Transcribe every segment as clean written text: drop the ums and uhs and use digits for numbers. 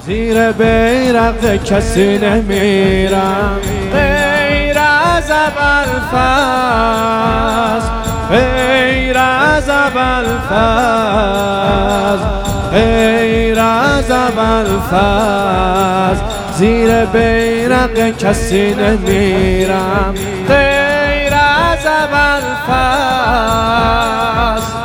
زیر بیرق کسی نمیرم غیر از ابوالفضل، غیر از ابوالفضل، غیر از ابوالفضل. زیر بیرق کسی نمیرم غیر از ابوالفضل،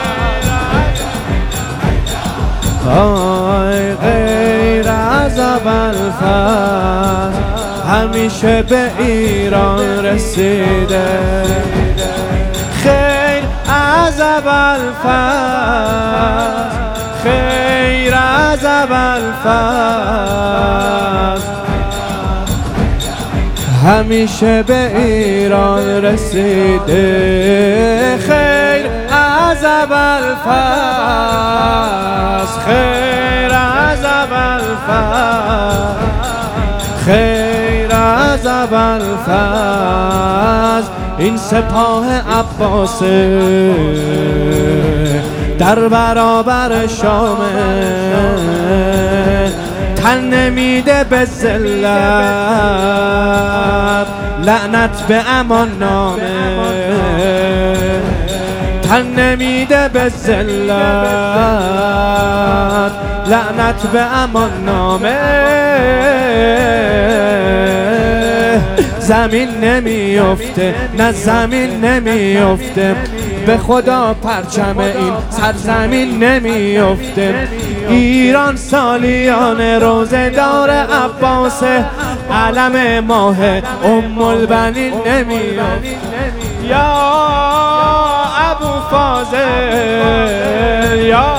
غیر از ابوالفضل. همیشه به ایران رسیده خیر از ابوالفضل، خیر از ابوالفضل. همیشه به ایران رسیده خیر از ابوالفضل، خیر از ابوالفضل، خیر از ابوالفضل. این سپاه عباسه در برابر شامه تن نمیده به ذلت، لعنت به امان نامه. تن نمیده به ذلت، لعنت به امان نامه. زمین نمیفته، نه زمین نمیفته، به خدا پرچم این سرزمین نمیفته. ایران سالیان روزه دار عباس، علم ماه البنین نمیفته. یا ابوالفاضل، یا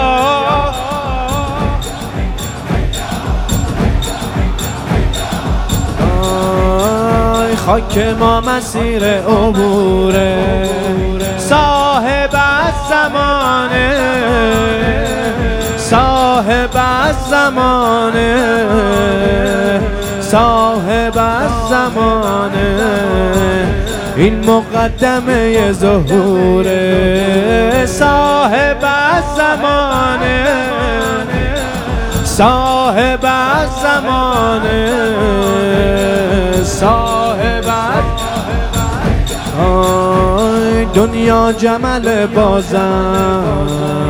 خاک ما مسیر عبوره، صاحب از زمانه، صاحب از زمانه، صاحب از زمانه. این مقدمه ظهوره، صاحب از زمانه، صاحب از زمانه، صاحب از دنیا جمل بازم،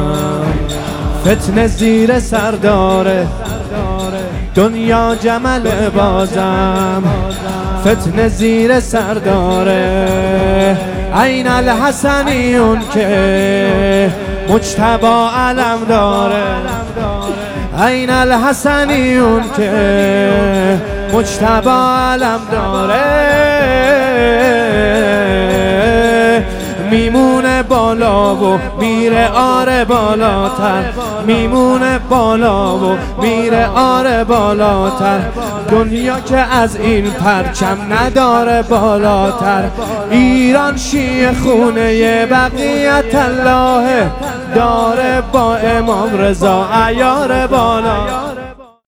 فتنه زیر سر داره. دنیا جمل بازم، فتنه زیر سر داره. عین الحسنیون که مجتبی علم داره، عین الحسنیون که مجتبی علم داره. میمونه بالا و میره آره بالاتر، میمونه بالا و میره آره بالاتر. دنیا که از این پرچم نداره بالاتر. ایران شیعه خونه بقیت الله، داره با امام رضا عیار بالا.